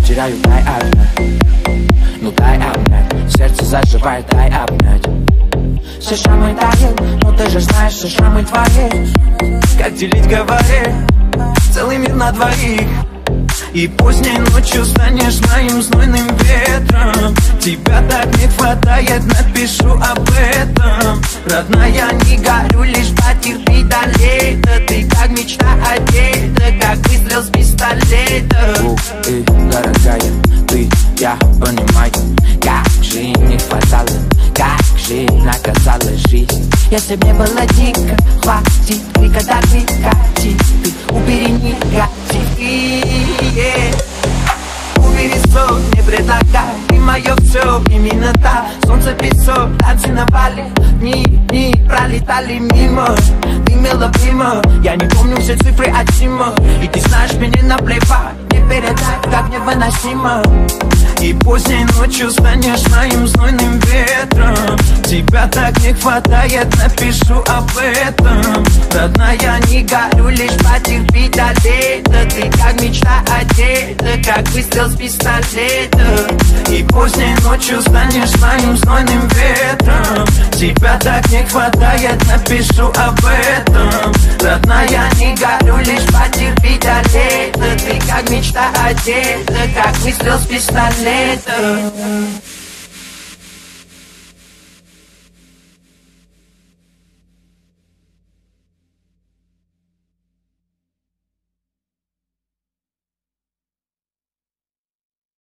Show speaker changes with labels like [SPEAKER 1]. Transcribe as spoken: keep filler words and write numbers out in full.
[SPEAKER 1] теряю, дай обнять. Ну дай обнять, сердце заживает, дай обнять. Все шрамы тают, но ты же знаешь, что шрамы твои. Как делить, говори, целый мир на двоих. И поздней ночью станешь моим знойным ветром. Тебя так не хватает, напишу об этом. Родная, не горю, лишь потерпи до лета. Ты как мечта одета, как выстрел с пистолета. Эй, дорогая, ты, я понимаю, как же не хватало, как же наказала жизнь. Если мне было дико, хватит крика, да прекрати. Ты убери негатив, yeah. Убери сон, не предлагай, ты мое все, именно так. Солнце, песок, танцы на Бали. Дни, дни пролетали мимо. Ты мило-примо, я не помню все цифры от Сима. И ты знаешь, мне наплевать, не передать, как невыносимо. И поздней ночью станешь моим знойным ветром. Тебя так не хватает, напишу об этом. Родная, не горю, лишь потерпи до лета. Ты как мечта одета, как выстрел с пистолета. И поздней ночью станешь моим знойным ветром. Тебя так не хватает, напишу об этом. Родная, не горю, лишь потерпи до лета. Ты как мечта одета, как выстрел с пистолета.